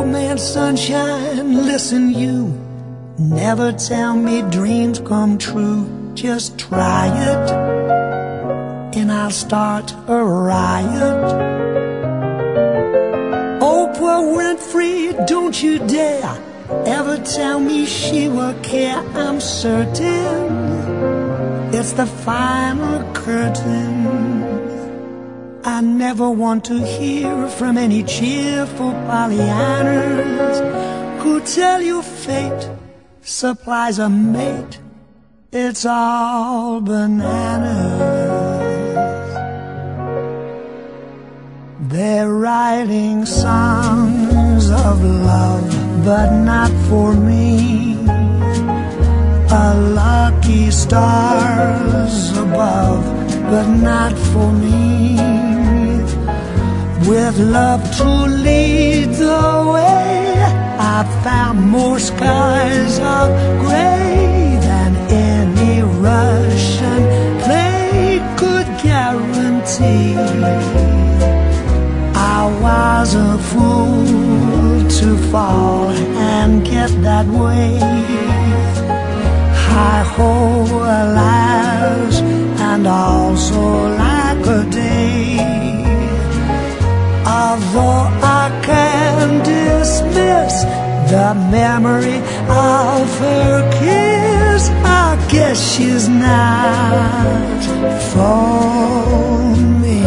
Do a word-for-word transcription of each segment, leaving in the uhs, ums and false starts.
man, sunshine, listen you. Never tell me dreams come true. Just try it, and I'll start a riot. Oprah Winfrey, don't you dare ever tell me she will care. I'm certain it's the final curtain. I never want to hear from any cheerful Pollyannas who tell you fate supplies a mate. It's all bananas. They're writing songs of love, but not for me. A lucky stars above, but not for me. With love to lead the way, I found more skies of gray than any Russian play could guarantee. I was a fool to fall and get that way. Hi-ho, alas, and also like a day. Although I can dismiss the memory of her kiss, I guess she's not for me.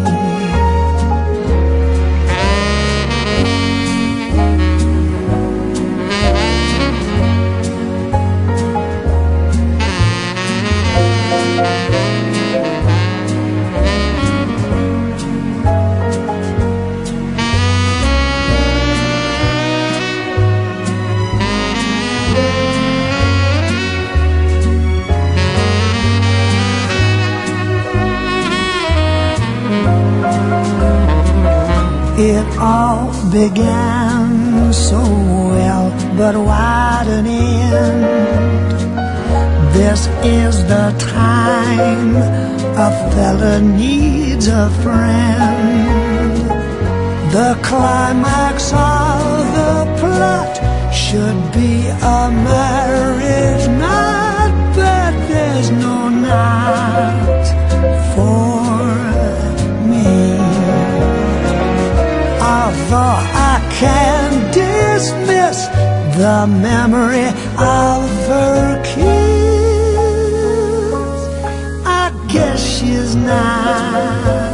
It all began so well, but why an end? This is the time a fella needs a friend. The climax of the plot should be a marriage knot, but there's no knot for me. Although I can dismiss the memory of her kiss, I guess she's not